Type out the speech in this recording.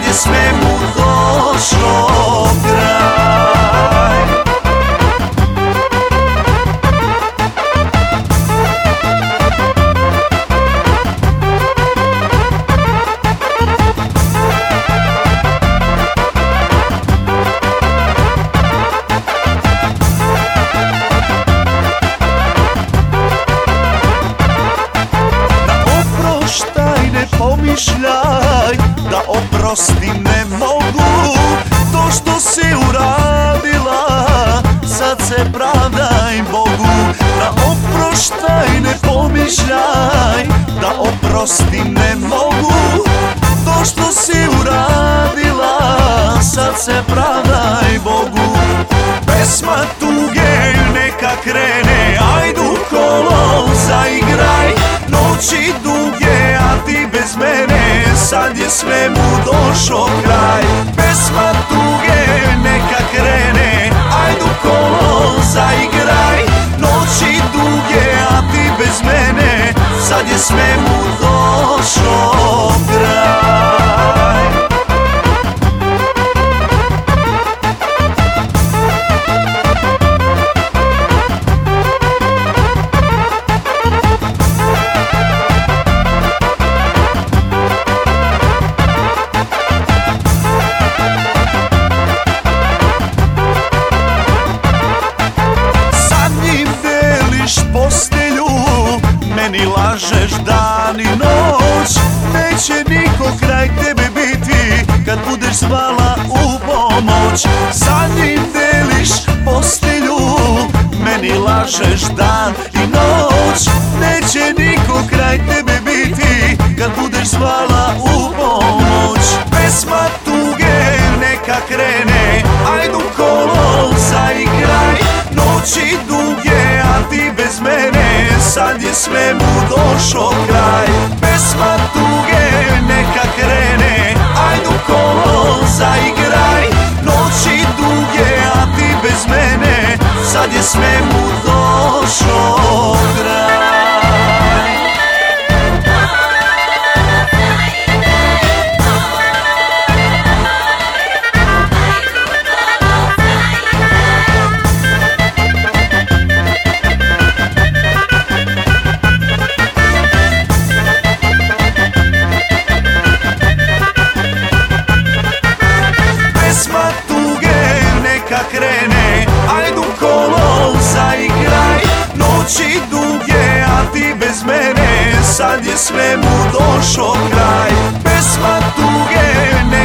je svemu došao kraj. Pomišljaj da oprostim ne mogu to što si uradila, sad se pravdaj Bogu. Da oproštaj ne pomišljaj da oprostim ne mogu to što si uradila, sad se pravdaj Bogu. Pesma tuge neka krene, ajdu kolo zaigraj, noći duge a ti bez mene, sad je svemu došao kraj. Pesma tuge neka krene, ajdu kolo zaigraj, noći duge a ti bez mene, sad je svemu došao kraj. Postelju, meni lažeš dan i noć, neće niko kraj tebe biti kad budeš zvala u pomoć. Sa njim deliš postelju, meni lažeš dan i noć, neće niko kraj tebe biti kad budeš zvala u pomoć. Pesma tuge neka krene, ajdu kolo zaigraj, noći duge a ti bez mene, sad je svemu došao kraj. Pesma tuge neka krene, ajdu kolo zaigraj, noći duge a ti bez mene, sad je svemu došao kraj. Pesma tuge neka krene, ajdu kolo zaigraj, noći duge a ti bez mene, sad je svemu došao kraj. Pesma tuge